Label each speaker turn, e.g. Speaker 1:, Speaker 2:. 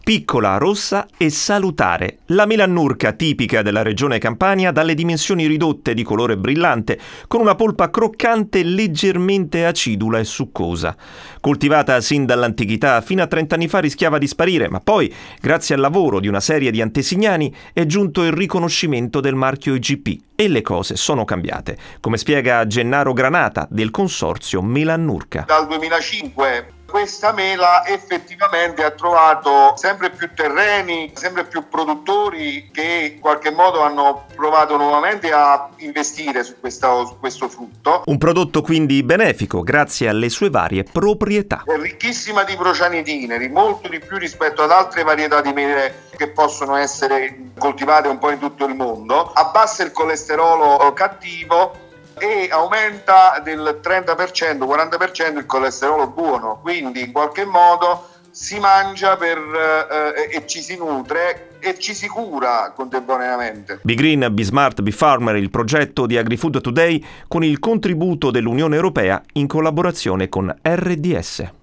Speaker 1: Piccola, rossa e salutare. La melannurca tipica della regione Campania, dalle dimensioni ridotte di colore brillante, con una polpa croccante leggermente acidula e succosa. Coltivata sin dall'antichità, fino a 30 anni fa rischiava di sparire, ma poi, grazie al lavoro di una serie di antesignani, è giunto il riconoscimento del marchio IGP e le cose sono cambiate, come spiega Gennaro Granata del consorzio Melannurca.
Speaker 2: Dal 2005 questa mela effettivamente ha trovato sempre più terreni, sempre più produttori che in qualche modo hanno provato nuovamente a investire su questo frutto.
Speaker 1: Un prodotto quindi benefico grazie alle sue varie proprietà.
Speaker 2: È ricchissima di procianidineri, molto di più rispetto ad altre varietà di mele che possono essere coltivate un po' in tutto il mondo. Abbassa il colesterolo cattivo e aumenta del 30%, 40% il colesterolo buono, quindi in qualche modo si mangia e ci si nutre e ci si cura contemporaneamente.
Speaker 1: Be Green, Be Smart, Be Farmer, il progetto di AgriFood Today con il contributo dell'Unione Europea in collaborazione con RDS.